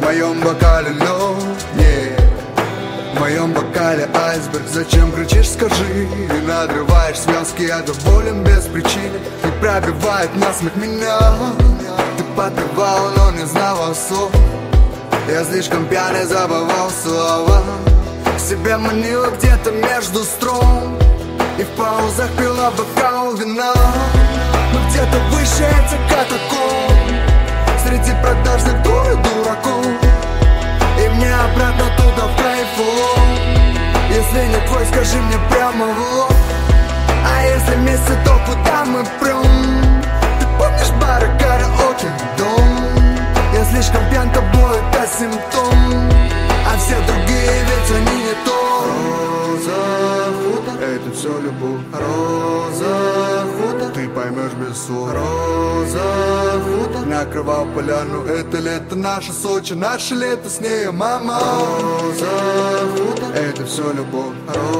моем бокале лед, нет. В моем бокале айсберг, зачем кричишь, скажи. И надрываешь связки, я доволен без причины. И пробивает насмех меня. Ты подпевал, но не знала слов. Я слишком пьяный, забывал слова. Себя манила где-то между струн. И в паузах пила бокал вина. Но где-то выше этих катакомб, среди продажных дур и дураков. И мне обратно туда в кайфу. Если не твой, скажи мне прямо в лоб. А если вместе, то куда мы прем? Ты помнишь бары, караоке, дом? Я слишком пьян, тобой это симптом. А все другие, ведь они не то. Роза хутор, это все любовь. Роза хутор, ты поймешь без слов. Роза хутор, накрывал поляну. Это лето наше Сочи, наше лето с ней, мама. Роза хутор, это все любовь.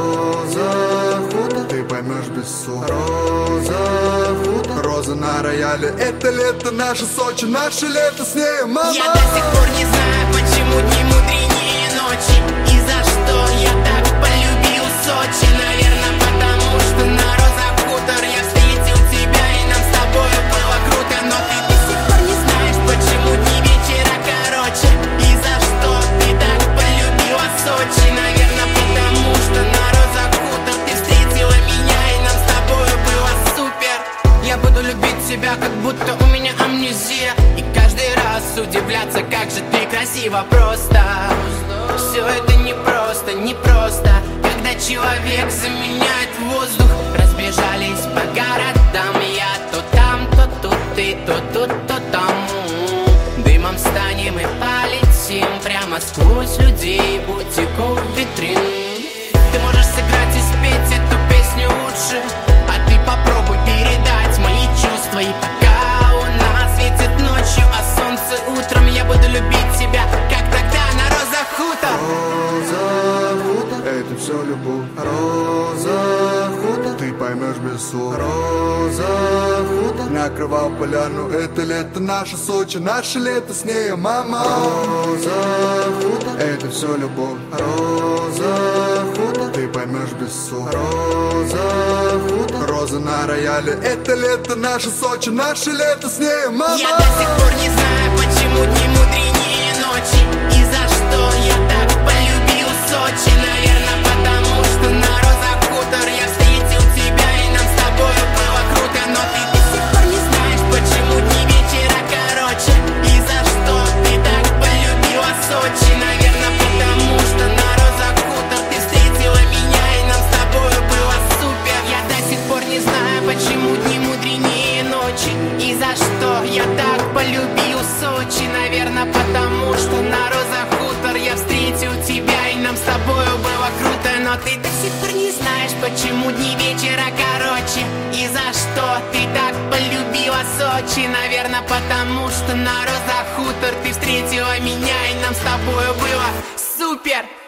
Роза хутор, ты поймешь без слов. Роза хутор, роза на рояле. Это лето наше Сочи, наше лето с ней, мама. Я до сих пор не знаю, почему дни мудренее ночи. И за что я так полюбил Сочи. Наверное, потому что на Роза хутор я встретил тебя, и нам с тобой было круто. Но ты до сих пор не знаешь, почему дни вечера короче. И за что ты так полюбила Сочи. Наверное, потому что на Роза хутор ты встретила меня, и нам с тобой было супер. Я буду любить тебя, как будто у меня амнезия. И каждый раз удивляться, как же ты красиво. Просто все это непросто, непросто. Когда человек заменяет воздух. Разбежались по городам. Я то там, то тут, ты то тут, то там. Дымом станем и полетим прямо сквозь людей, бутиков, витрин. Ты можешь сыграть и спеть эту песню лучше, а ты попробуй передать мои чувства. И пока луна светит ночью, а солнце утром, я буду любить тебя, как тогда на Роза хутор. Роза хутор, это все любовь. Роза хутор, ты поймешь без слов. Роза хутор, накрывал поляну. Это лето наше Сочи, наше лето с ней, мама. Роза хутор, это все любовь. Роза хутор, ты поймешь без слов. Роза хутор, роза на рояле. Это лето наше Сочи, наше лето с ней, мама. Я до сих пор не знаю, почему дни мудренее ночи. И за что я так полюбил Сочи. Наверное, потому что на Роза хутор я встретил тебя, и нам с тобой было круто. Но ты до сих пор не знаешь, почему дни вечера короче. И за что ты так полюбила Сочи. Наверное, потому что на Роза хутор ты встретила меня, и нам с тобой было супер. Я до сих пор не знаю, почему дни мудренее ночи. И за что я так полюбил Сочи. Наверное, потому что на Роза хутор я встретил тебя, и нам с тобою было круто. Но ты до сих пор не знаешь, почему дни вечера короче. И за что ты так полюбила Сочи. Наверное, потому что на Роза хутор ты встретила меня, и нам с тобою было супер.